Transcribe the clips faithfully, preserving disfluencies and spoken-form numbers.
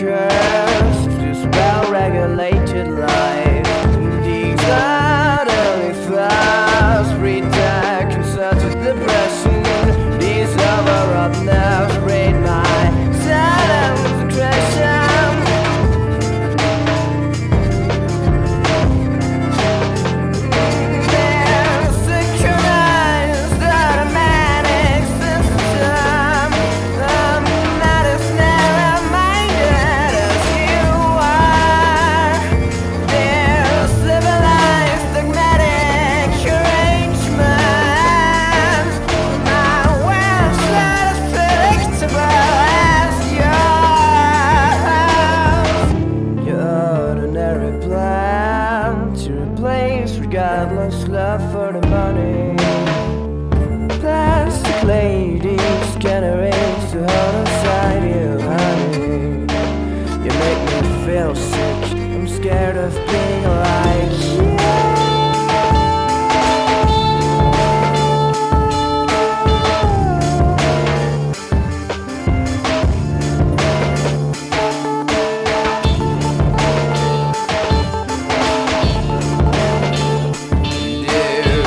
curse of this well-regulated life. These utterly fast react concerted depression. These over-up nerves breed my silent aggression. Regardless love for the money. Plastic ladies can erase the whole inside you, honey. You make me feel sick. I'm scared of being like you.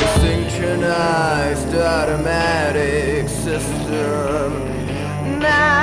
Automatic system now.